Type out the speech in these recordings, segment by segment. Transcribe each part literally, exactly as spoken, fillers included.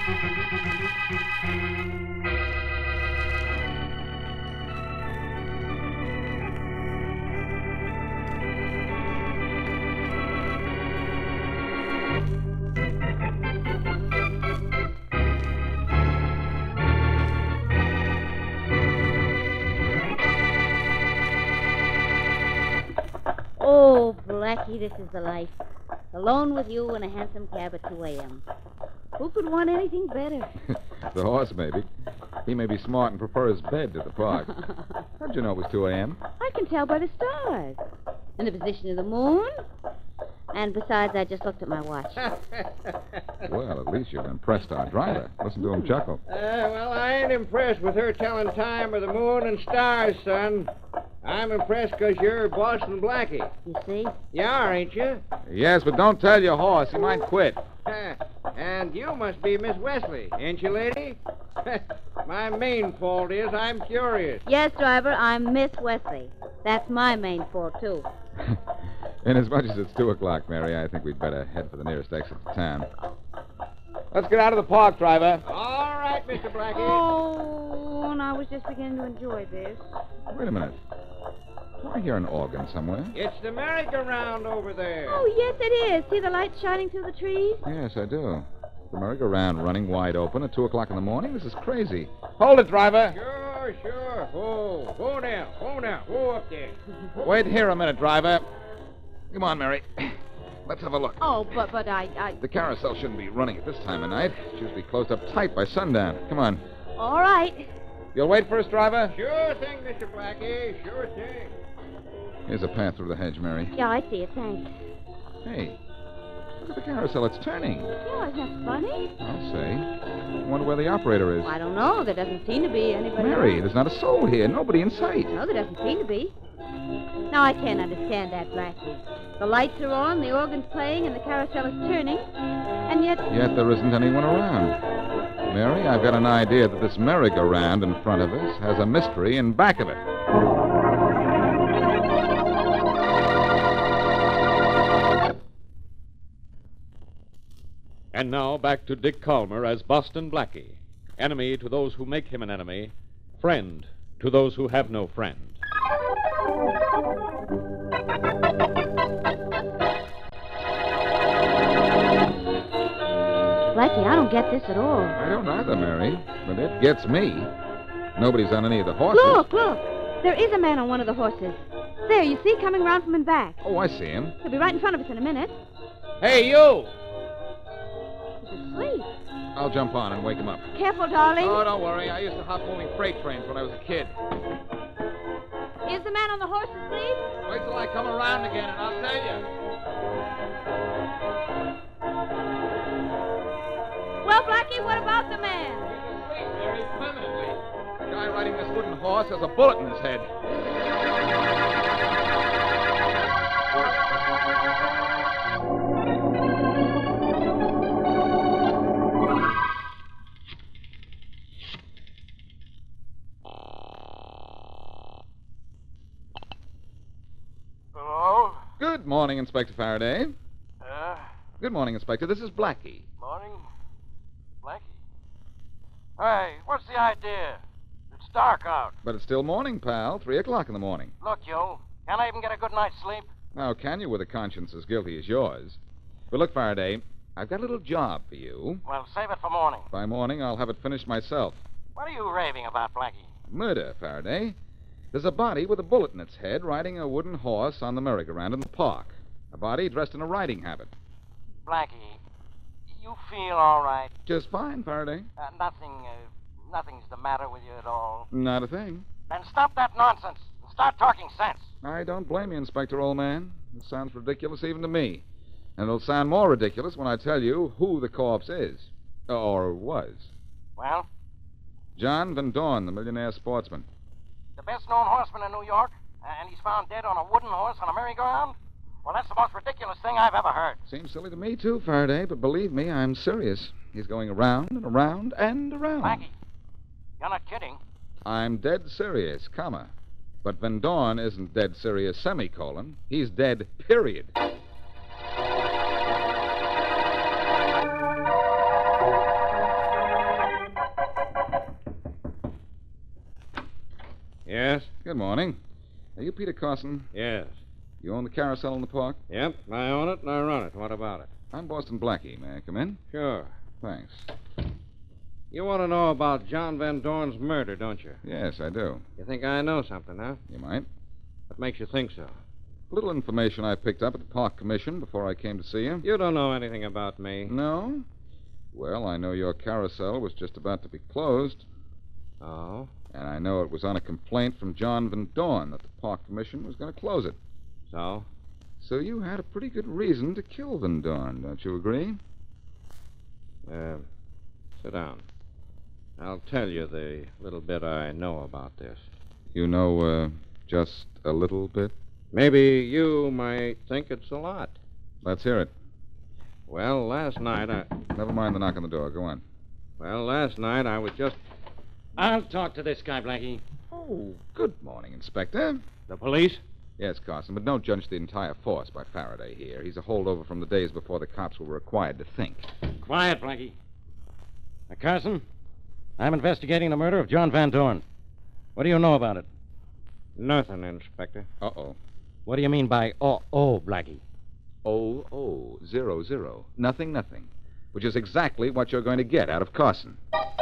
Oh, Blackie, this is the life. Alone with you in a hansom cab at two a.m. Who could want anything better? The horse, maybe. He may be smart and prefer his bed to the park. How'd you know it was two a.m.? I can tell by the stars. And the position of the moon. And besides, I just looked at my watch. Well, at least you've impressed our driver. Listen to him chuckle. Uh, well, I ain't impressed with her telling time of the moon and stars, son. I'm impressed because you're Boston Blackie. You see? You are, ain't you? Yes, but don't tell your horse. He might quit. And you must be Miss Wesley, ain't you, lady? My main fault is I'm curious. Yes, driver, I'm Miss Wesley. That's my main fault, too. Inasmuch as it's two o'clock, Mary, I think we'd better head for the nearest exit to town. Let's get out of the park, driver. All right, Mister Blackie. Oh, and I was just beginning to enjoy this. Wait a minute. Do I hear an organ somewhere? It's the merry-go-round over there. Oh, yes, it is. See the lights shining through the trees? Yes, I do. The merry-go-round running wide open at two o'clock in the morning? This is crazy. Hold it, driver. Sure, sure. Oh, go now. Go now. Go up there. Wait here a minute, driver. Come on, Mary. Let's have a look. Oh, but but I, I... The carousel shouldn't be running at this time of night. It's usually closed up tight by sundown. Come on. All right. You'll wait for us, driver? Sure thing, Mister Blackie. Sure thing. Here's a path through the hedge, Mary. Yeah, I see it. Thanks. Hey, look at the carousel. It's turning. Yeah, isn't that funny? I'll say. I wonder where the operator is. I don't know. There doesn't seem to be anybody. Mary, else. there's not a soul here. Nobody in sight. No, there doesn't seem to be. Now, I can't understand that, Blackie. The lights are on, the organ's playing, and the carousel is turning, and yet... Yet there isn't anyone around. Mary, I've got an idea that this merry-go-round in front of us has a mystery in back of it. And now back to Dick Calmer as Boston Blackie. Enemy to those who make him an enemy. Friend to those who have no friend. Blackie, I don't get this at all. I don't either, Mary, but it gets me. Nobody's on any of the horses. Look, look. There is a man on one of the horses. There, you see, coming round from in back. Oh, I see him. He'll be right in front of us in a minute. Hey, you! He's asleep. I'll jump on and wake him up. Careful, darling. Oh, don't worry. I used to hop moving freight trains when I was a kid. Is the man on the horse asleep? Wait till I come around again and I'll tell you. Well, Blackie, what about the man? He's asleep, Mary, permanently. The guy riding this wooden horse has a bullet in his head. Hello? Good morning, Inspector Faraday. Uh, Good morning, Inspector. This is Blackie. morning. Blackie? Hey, what's the idea? It's dark out. But it's still morning, pal. Three o'clock in the morning. Look, you, can I even get a good night's sleep? Now, can you with a conscience as guilty as yours? But look, Faraday, I've got a little job for you. Well, save it for morning. By morning, I'll have it finished myself. What are you raving about, Blackie? Murder, Faraday. There's a body with a bullet in its head riding a wooden horse on the merry-go-round in the park. A body dressed in a riding habit. Blackie, you feel all right? Just fine, Faraday. Uh, nothing, uh, nothing's the matter with you at all. Not a thing. Then stop that nonsense and start talking sense. I don't blame you, Inspector, old man. It sounds ridiculous even to me. And it'll sound more ridiculous when I tell you who the corpse is. Or was. Well, John Van Dorn, the millionaire sportsman. the best-known horseman in New York, and he's found dead on a wooden horse on a merry-go-round? Well, that's the most ridiculous thing I've ever heard. Seems silly to me, too, Faraday, but believe me, I'm serious. He's going around and around and around. Blackie, you're not kidding. I'm dead serious, comma. But Van Dorn isn't dead serious, semicolon. He's dead, period. Yes? Good morning. Are you Peter Carson? Yes. You own the carousel in the park? Yep, I own it and I run it. What about it? I'm Boston Blackie. May I come in? Sure. Thanks. You want to know about John Van Dorn's murder, don't you? Yes, I do. You think I know something, huh? You might. What makes you think so? A little information I picked up at the Park Commission before I came to see you. You don't know anything about me. No? Well, I know your carousel was just about to be closed. Oh? And I know it was on a complaint from John Van Dorn that the Park Commission was going to close it. So? So you had a pretty good reason to kill Van Dorn, don't you agree? Uh, sit down. I'll tell you the little bit I know about this. You know, uh, just a little bit? Maybe you might think it's a lot. Let's hear it. Well, last night I... Never mind the knock on the door. Go on. Well, last night I was just... I'll talk to this guy, Blackie. Oh, good morning, Inspector. The police? Yes, Carson, but don't judge the entire force by Faraday here. He's a holdover from the days before the cops were required to think. Quiet, Blackie. Now, Carson, I'm investigating the murder of John Van Dorn. What do you know about it? Nothing, Inspector. Uh-oh. What do you mean by oh, oh, Blackie? Oh, oh, zero, zero. Nothing, nothing. Which is exactly what you're going to get out of Carson.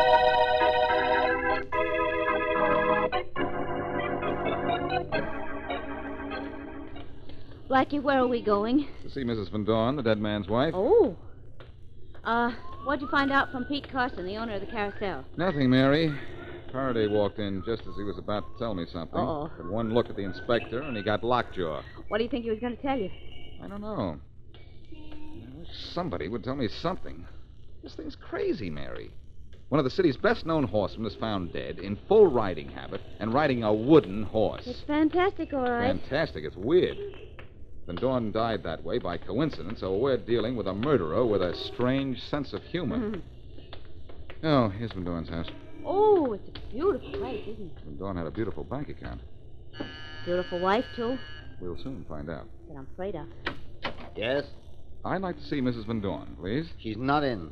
Blackie, where are we going? To see Missus Van Dorn, the dead man's wife. Oh. Uh, what'd you find out from Pete Carson, the owner of the carousel? Nothing, Mary. Faraday walked in just as he was about to tell me something. Uh-oh. But one look at the inspector, and he got lockjaw. What do you think he was going to tell you? I don't know. I wish somebody would tell me something. This thing's crazy, Mary. One of the city's best-known horsemen is found dead, in full riding habit, and riding a wooden horse. It's fantastic, all right. Fantastic. It's weird. Van Dorn died that way by coincidence, so we're dealing with a murderer with a strange sense of humor. Mhm. Oh, here's Van Dorn's house. Oh, it's a beautiful place, isn't it? Van Dorn had a beautiful bank account. Beautiful wife, too. We'll soon find out. But I'm afraid of. Yes? I'd like to see Missus Van Dorn, please. She's not in.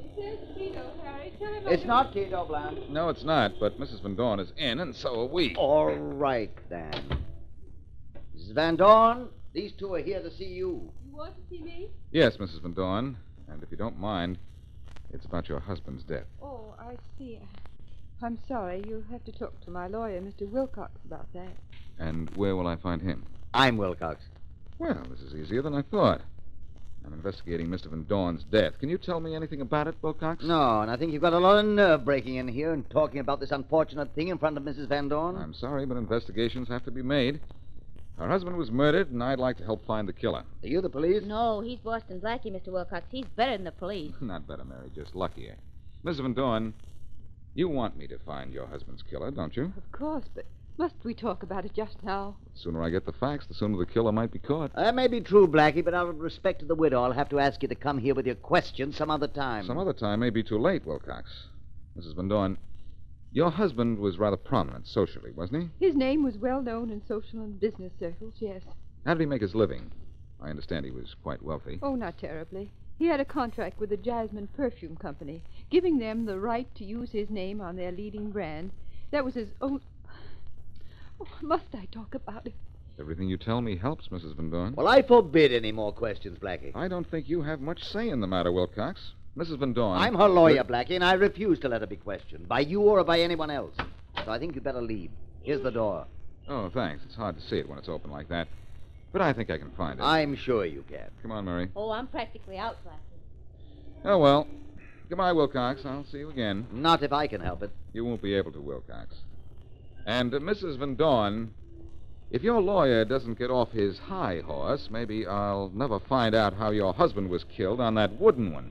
It's not Tito, Blanche. No, it's not, but Missus Van Dorn is in, and so are we. All right, then. Missus Van Dorn, these two are here to see you. You want to see me? Yes, Missus Van Dorn. And if you don't mind, it's about your husband's death. Oh, I see. I'm sorry. You'll have to talk to my lawyer, Mister Wilcox, about that. And where will I find him? I'm Wilcox. Well, this is easier than I thought. I'm investigating Mister Van Dorn's death. Can you tell me anything about it, Wilcox? No, and I think you've got a lot of nerve breaking in here and talking about this unfortunate thing in front of Missus Van Dorn. I'm sorry, but investigations have to be made. Her husband was murdered, and I'd like to help find the killer. Are you the police? No, he's Boston Blackie, Mister Wilcox. He's better than the police. Not better, Mary, just luckier. Missus Van Dorn, you want me to find your husband's killer, don't you? Of course, but must we talk about it just now? The sooner I get the facts, the sooner the killer might be caught. That may be true, Blackie, but out of respect to the widow, I'll have to ask you to come here with your questions some other time. Some other time may be too late, Wilcox. Missus Van Dorn, your husband was rather prominent socially, wasn't he? His name was well known in social and business circles, yes. How did he make his living? I understand he was quite wealthy. Oh, not terribly. He had a contract with the Jasmine Perfume Company, giving them the right to use his name on their leading brand. That was his own... Oh, must I talk about it? Everything you tell me helps, Missus Van Dorn. Well, I forbid any more questions, Blackie. I don't think you have much say in the matter, Wilcox. Missus Van Dorn... I'm her lawyer, Blackie, and I refuse to let her be questioned, by you or by anyone else. So I think you'd better leave. Here's the door. Oh, thanks. It's hard to see it when it's open like that. But I think I can find it. I'm sure you can. Come on, Mary. Oh, I'm practically out, Blackie. Oh, well. Goodbye, Wilcox. I'll see you again. Not if I can help it. You won't be able to, Wilcox. And uh, Missus Van Dorn, if your lawyer doesn't get off his high horse, maybe I'll never find out how your husband was killed on that wooden one.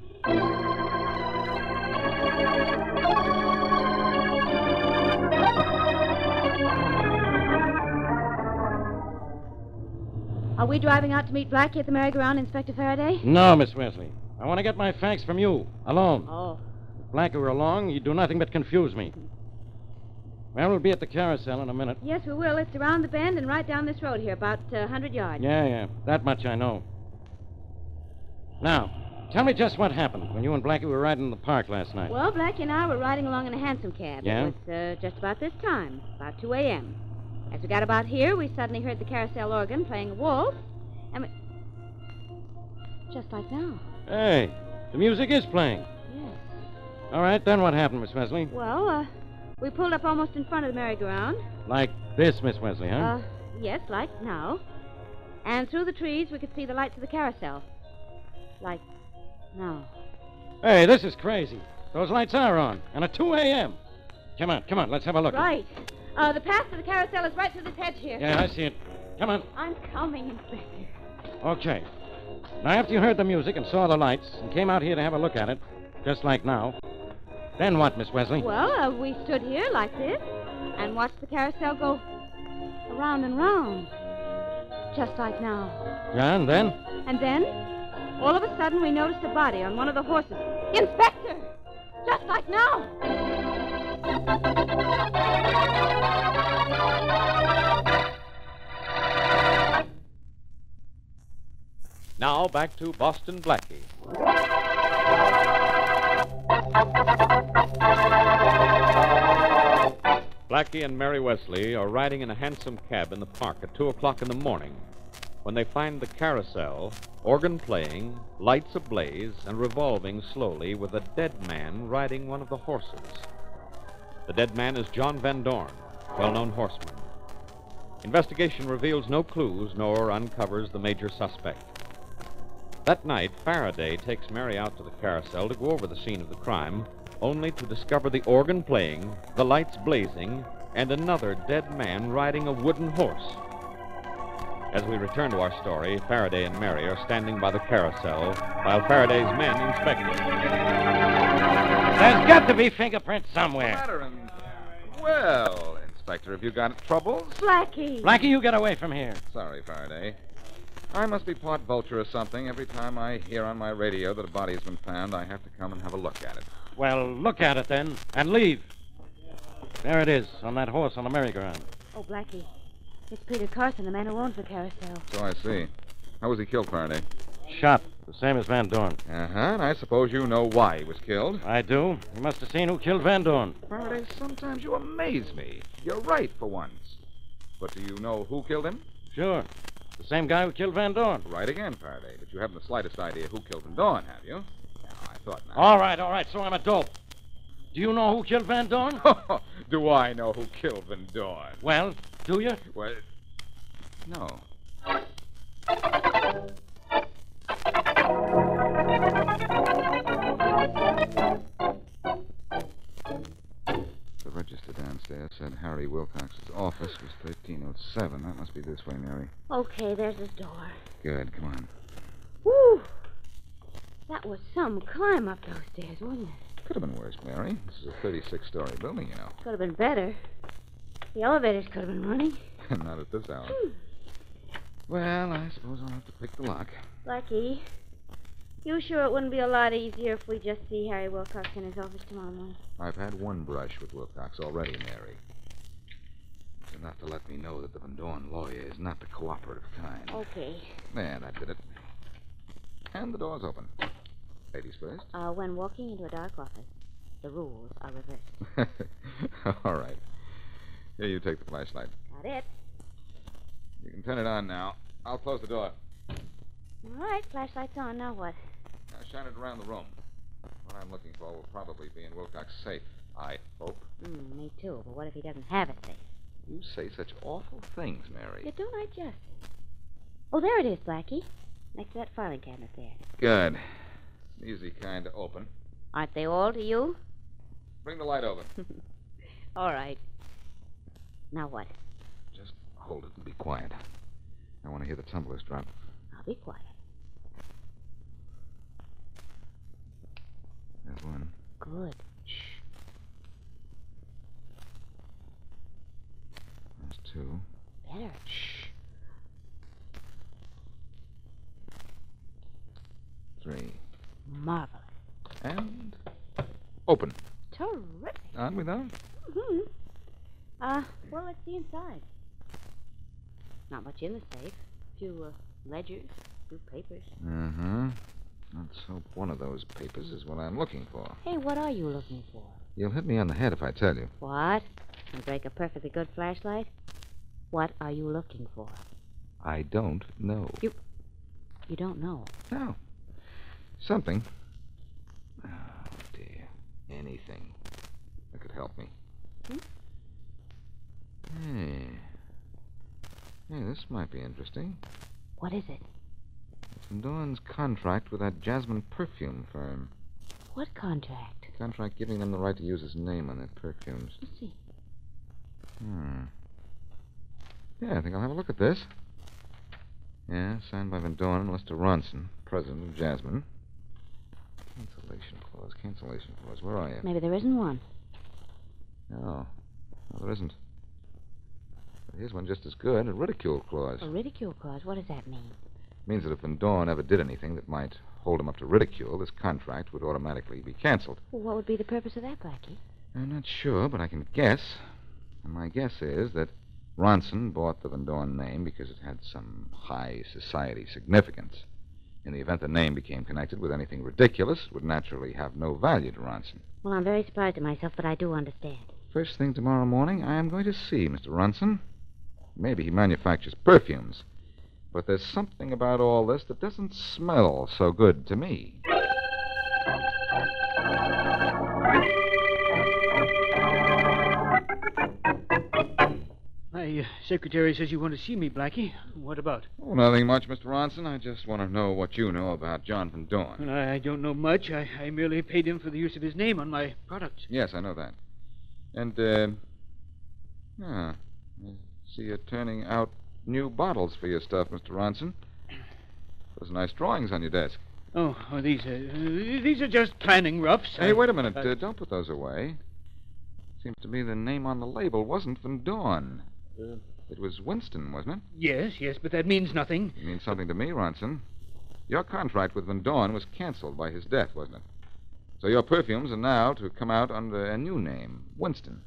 Are we driving out to meet Blackie at the merry-go-round, Inspector Faraday? No, Miss Wesley. I want to get my facts from you, alone. Oh. If Blackie were along, you'd do nothing but confuse me. Well, we'll be at the carousel in a minute. Yes, we will. It's around the bend and right down this road here, about uh, one hundred yards. Yeah, yeah. That much I know. Now, tell me just what happened when you and Blackie were riding in the park last night. Well, Blackie and I were riding along in a hansom cab. Yeah? It was uh, just about this time, about two a.m. As we got about here, we suddenly heard the carousel organ playing a waltz, and we... Just like now. Hey, the music is playing. Yes. All right, then what happened, Miss Wesley? Well, uh, we pulled up almost in front of the merry-go-round. Like this, Miss Wesley, huh? Uh, yes, like now. And through the trees, we could see the lights of the carousel. Like now. Hey, this is crazy. Those lights are on, and at two a.m. Come on, come on, let's have a look. Right. Uh, the path to the carousel is right through this hedge here. Yeah, I see it. Come on. I'm coming, Inspector. Okay. Now, after you heard the music and saw the lights and came out here to have a look at it, just like now, then what, Miss Wesley? Well, uh, we stood here like this and watched the carousel go around and round. Just like now. Yeah, and then? And then, all of a sudden, we noticed a body on one of the horses. Inspector! Just like now! Now back to Boston Blackie. Blackie and Mary Wesley are riding in a hansom cab in the park at two o'clock in the morning when they find the carousel, organ playing, lights ablaze, and revolving slowly with a dead man riding one of the horses. The dead man is John Van Dorn, well-known horseman. Investigation reveals no clues nor uncovers the major suspect. That night, Faraday takes Mary out to the carousel to go over the scene of the crime, only to discover the organ playing, the lights blazing, and another dead man riding a wooden horse. As we return to our story, Faraday and Mary are standing by the carousel while Faraday's men inspect it. There's got to be fingerprints What's the somewhere. matter? And... Well, Inspector, have you got troubles? Blackie! Blackie, you get away from here. Sorry, Faraday. I must be part vulture or something. Every time I hear on my radio that a body has been found, I have to come and have a look at it. Well, look at it then, and leave. There it is, on that horse on the merry-go-round. Oh, Blackie. It's Peter Carson, the man who owns the carousel. So I see. How was he killed, Faraday? Shot, the same as Van Dorn. Uh-huh, and I suppose you know why he was killed. I do. You must have seen who killed Van Dorn. Faraday, sometimes you amaze me. You're right for once. But do you know who killed him? Sure. The same guy who killed Van Dorn. Right again, Faraday. But you haven't the slightest idea who killed Van Dorn, have you? No, I thought not. All right, all right, so I'm a dope. Do you know who killed Van Dorn? Do I know who killed Van Dorn? Well, do you? Well, no. The register downstairs said Harry Wilcox's office was thirteen oh seven. That must be this way, Mary. Okay, there's his door. Good, come on. Whew! That was some climb up those stairs, wasn't it? Could have been worse, Mary. This is a thirty-six story building, you know. Could have been better. The elevators could have been running. Not at this hour. Hmm. Well, I suppose I'll have to pick the lock. Blackie, you sure it wouldn't be a lot easier if we just see Harry Wilcox in his office tomorrow morning? I've had one brush with Wilcox already, Mary. It's enough to let me know that the Van Dorn lawyer is not the cooperative kind. Okay. There, that did it. And the door's open. Ladies first. Uh, when walking into a dark office, the rules are reversed. All right. Here, you take the flashlight. Got it. You can turn it on now. I'll close the door. All right, flashlight's on. Now what? Now shine it around the room. What I'm looking for will probably be in Wilcox's safe. I hope. Mm, me too, but what if he doesn't have it safe? You say such awful things, Mary. Yeah, don't I just? Oh, there it is, Blackie. Next to that filing cabinet there. Good. Easy kind to open. Aren't they all to you? Bring the light over. All right. Now what? Just hold it and be quiet. I want to hear the tumblers drop. I'll be quiet. There's one. Good. Shh. There's two. Better. Shh. Three. Marvelous. And open. Terrific. On we go. Mm-hmm. Uh, well, let's see inside. Not much in the safe. A few uh, ledgers, a few papers. Uh-huh. Let's hope one of those papers is what I'm looking for. Hey, what are you looking for? You'll hit me on the head if I tell you. What? And break a perfectly good flashlight? What are you looking for? I don't know. You... You don't know? No. Something. Oh, dear. Anything that could help me. Hmm? Hey. Hey, this might be interesting. What is it? Van Dorn's contract with that Jasmine perfume firm. What contract? Contract giving them the right to use his name on their perfumes. Let's see. Hmm. Yeah, I think I'll have a look at this. Yeah, signed by Van Dorn and Lester Ronson, president of Jasmine. Cancellation clause, cancellation clause. Where are you? Maybe there isn't one. No. No, there isn't. But here's one just as good, a ridicule clause. A ridicule clause? What does that mean? It means that if Van Dorn ever did anything that might hold him up to ridicule, this contract would automatically be canceled. Well, what would be the purpose of that, Blackie? I'm not sure, but I can guess. And my guess is that Ronson bought the Van Dorn name because it had some high society significance. In the event the name became connected with anything ridiculous, it would naturally have no value to Ronson. Well, I'm very surprised at myself, but I do understand. First thing tomorrow morning, I am going to see Mister Ronson. Maybe he manufactures perfumes, but there's something about all this that doesn't smell so good to me. My uh, secretary says you want to see me, Blackie. What about? Oh, nothing much, Mister Ronson. I just want to know what you know about John Van Dorn. Well, I don't know much. I, I merely paid him for the use of his name on my products. Yes, I know that. And, uh... Ah, I see you're turning out new bottles for your stuff, Mister Ronson. Those nice drawings on your desk. Oh, oh these are... Uh, these are just planning roughs. Hey, I, wait a minute. I... Uh, don't put those away. Seems to me the name on the label wasn't Van Dorn. Uh, it was Winston, wasn't it? Yes, yes, but that means nothing. It means something to me, Ronson. Your contract with Van Dorn was canceled by his death, wasn't it? So your perfumes are now to come out under a new name, Winston.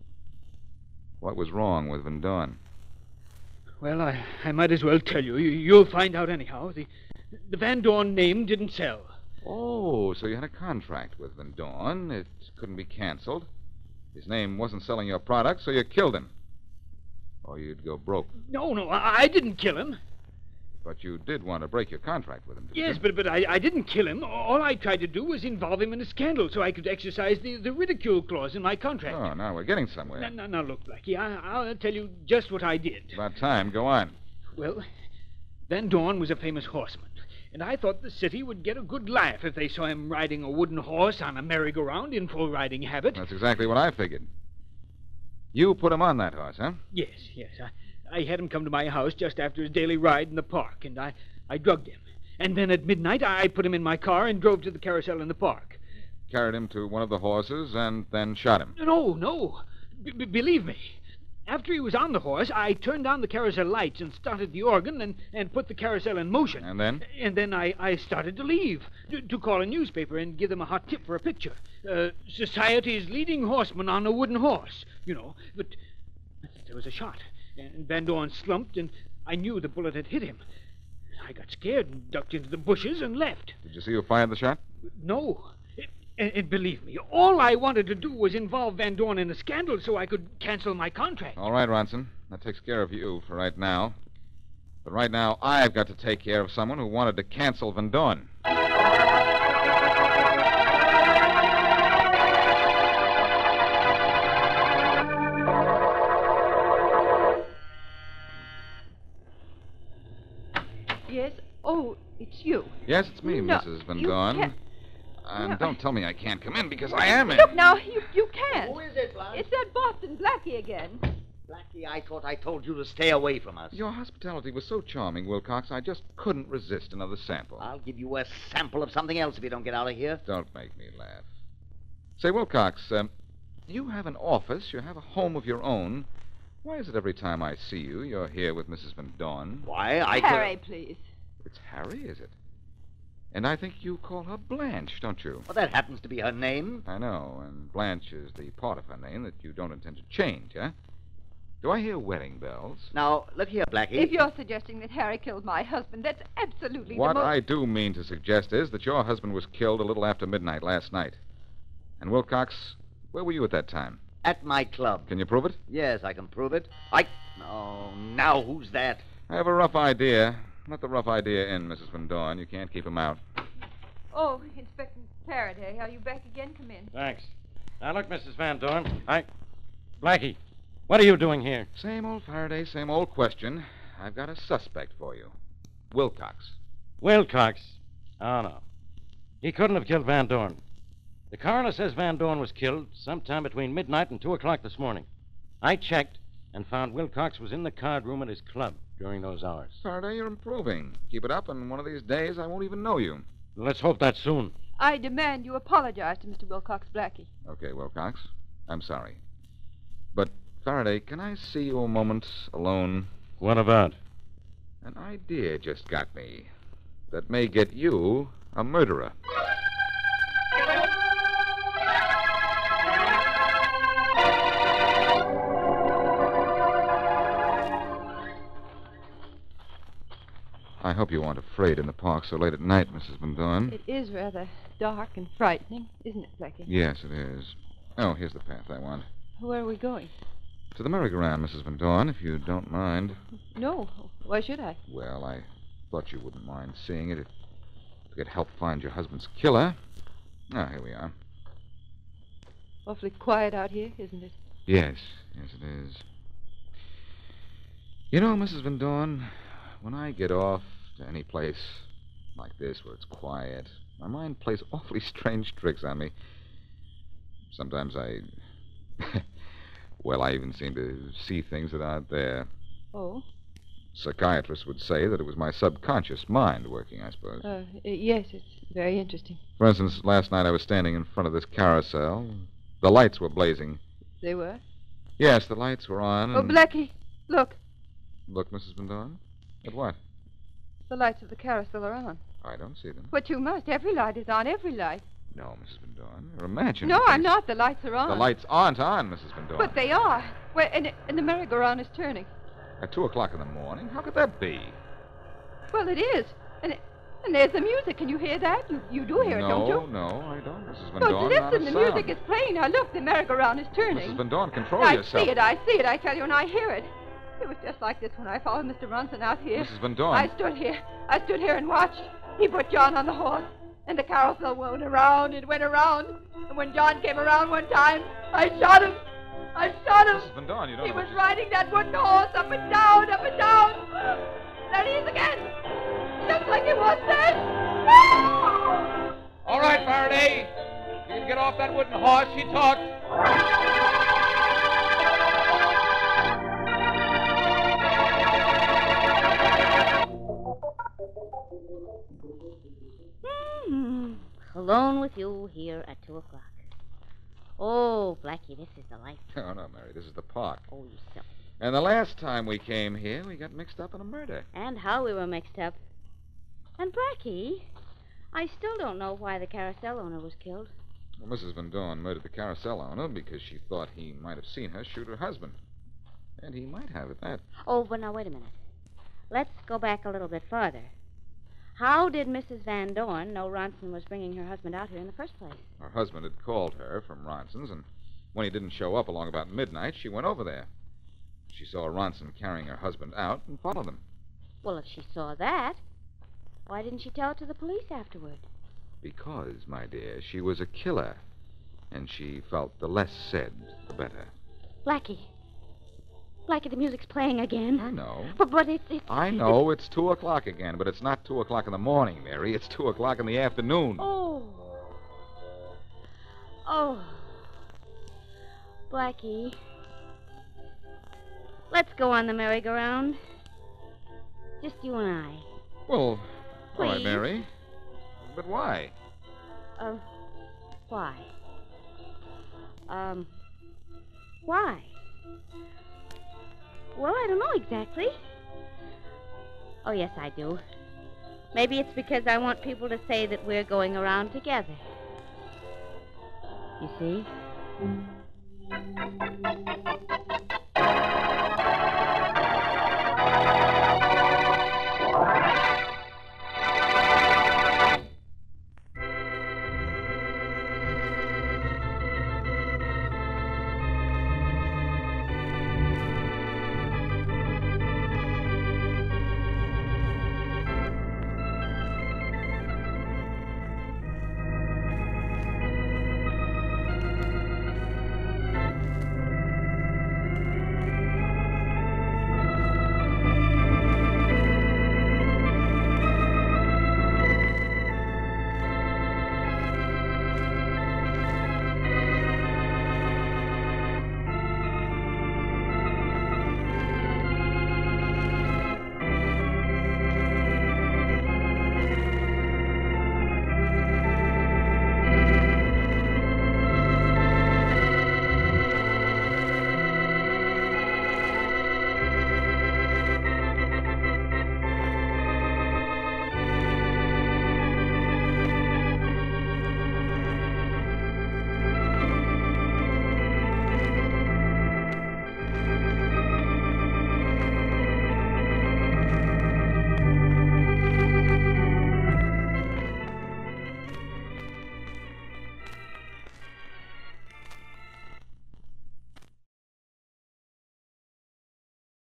What was wrong with Van Dorn? Well, I, I might as well tell you. you. You'll find out anyhow. The, the Van Dorn name didn't sell. Oh, so you had a contract with Van Dorn. It couldn't be canceled. His name wasn't selling your product, so you killed him. Or you'd go broke. No, no, I, I didn't kill him. But you did want to break your contract with him, didn't Yes, you? but but I, I didn't kill him. All I tried to do was involve him in a scandal so I could exercise the, the ridicule clause in my contract. Oh, now we're getting somewhere. Now, now, now look, Blackie, I, I'll tell you just what I did. About time. Go on. Well, Van Dorn was a famous horseman, and I thought the city would get a good laugh if they saw him riding a wooden horse on a merry-go-round in full riding habit. That's exactly what I figured. You put him on that horse, huh? Yes, yes. I, I had him come to my house just after his daily ride in the park, and I, I drugged him. And then at midnight, I put him in my car and drove to the carousel in the park. Carried him to one of the horses and then shot him. No, no. B- b- believe me. After he was on the horse, I turned down the carousel lights and started the organ and, and put the carousel in motion. And then? And then I, I started to leave, to, to call a newspaper and give them a hot tip for a picture. Uh, society's leading horseman on a wooden horse, you know. But, but there was a shot, and Van Dorn slumped, and I knew the bullet had hit him. I got scared and ducked into the bushes and left. Did you see who fired the shot? No. And, and believe me, all I wanted to do was involve Van Dorn in a scandal so I could cancel my contract. All right, Ronson. That takes care of you for right now. But right now, I've got to take care of someone who wanted to cancel Van Dorn. Yes? Oh, it's you. Yes, it's me, No, Missus Van you Dorn. can't- And No. don't tell me I can't come in, because I am in. Look, now, you, you can't. Who is it, Blanche? It's that Boston Blackie again. Blackie, I thought I told you to stay away from us. Your hospitality was so charming, Wilcox, I just couldn't resist another sample. I'll give you a sample of something else if you don't get out of here. Don't make me laugh. Say, Wilcox, um, you have an office, you have a home of your own. Why is it every time I see you, you're here with Missus Van Dorn? Why, I Harry, could... please. It's Harry, is it? And I think you call her Blanche, don't you? Well, that happens to be her name. I know, and Blanche is the part of her name that you don't intend to change, huh? Do I hear wedding bells? Now, look here, Blackie. If you're suggesting that Harry killed my husband, that's absolutely What the most... I do mean to suggest is that your husband was killed a little after midnight last night. And Wilcox, where were you at that time? At my club. Can you prove it? Yes, I can prove it. I... Oh, now who's that? I have a rough idea. Let the rough idea in, Missus Van Dorn. You can't keep him out. Oh, Inspector Faraday, are you back again? Come in. Thanks. Now, look, Missus Van Dorn. I... Blackie, what are you doing here? Same old Faraday, same old question. I've got a suspect for you. Wilcox. Wilcox? Oh, no. He couldn't have killed Van Dorn. The coroner says Van Dorn was killed sometime between midnight and two o'clock this morning. I checked and found Wilcox was in the card room at his club during those hours. Faraday, you're improving. Keep it up, and one of these days I won't even know you. Let's hope that's soon. I demand you apologize to Mister Wilcox Blackie. Okay, Wilcox. I'm sorry. But, Faraday, can I see you a moment alone? What about? An idea just got me that may get you a murderer. I hope you aren't afraid in the park so late at night, Missus Van Dorn. It is rather dark and frightening, isn't it, Blackie? Yes, it is. Oh, here's the path I want. Where are we going? To the merry-go-round, Missus Van Dorn, if you don't mind. No. Why should I? Well, I thought you wouldn't mind seeing it if we could help find your husband's killer. Ah, here we are. Awfully quiet out here, isn't it? Yes, yes, it is. You know, Missus Van Dorn, when I get off to any place like this where it's quiet, my mind plays awfully strange tricks on me. Sometimes I... well, I even seem to see things that aren't there. Oh? Psychiatrists would say that it was my subconscious mind working, I suppose. Uh, yes, it's very interesting. For instance, last night I was standing in front of this carousel. The lights were blazing. They were? Yes, the lights were on. Oh, and... Blackie, look. Look, Missus Van Dorn? At what? The lights of the carousel are on. I don't see them. But you must. Every light is on, every light. No, Missus Van Dorn. You're imagining. No, I'm things. not. The lights are on. The lights aren't on, Missus Van Dorn. But they are. Well, and, and the merry-go-round is turning. At two o'clock in the morning? How could that be? Well, it is. And it, and there's the music. Can you hear that? You you do hear no, it, don't you? No, no, I don't, Missus Van Oh, Dorn. listen, Not a the sound. music is playing. Now, look, the merry-go-round is turning. Missus Van Dorn, control I yourself. see it, I see it, I tell you, and I hear it. It was just like this when I followed Mister Ronson out here. Missus Van Dorn. I stood here. I stood here and watched. He put John on the horse, and the carousel went around and went around. And when John came around one time, I shot him. I shot him. Missus Van Dorn, you don't He know was what you... riding that wooden horse up and down, up and down. There he is again. Just like it was then. All right, Faraday. You can get off that wooden horse. She talks. Hmm. Alone with you here at two o'clock. Oh, Blackie, this is the life. Oh, no, Mary, this is the park. Oh, you silly. And the last time we came here, we got mixed up in a murder. And how we were mixed up. And Blackie, I still don't know why the carousel owner was killed. Well, Missus Van Dorn murdered the carousel owner because she thought he might have seen her shoot her husband. And he might have at that. Oh, but now, wait a minute. Let's go back a little bit farther. How did Missus Van Dorn know Ronson was bringing her husband out here in the first place? Her husband had called her from Ronson's, and when he didn't show up along about midnight, she went over there. She saw Ronson carrying her husband out and followed him. Well, if she saw that, why didn't she tell it to the police afterward? Because, my dear, she was a killer, and she felt the less said, the better. Blackie. Blackie, the music's playing again. I know. But, but it's... it's I know it's two o'clock again, but it's not two o'clock in the morning, Mary. It's two o'clock in the afternoon. Oh. Oh. Blackie. Let's go on the merry-go-round. Just you and I. Well, all right, Please? Mary. But why? Uh, why? Um, why? Well, I don't know exactly. Oh, yes, I do. Maybe it's because I want people to say that we're going around together. You see?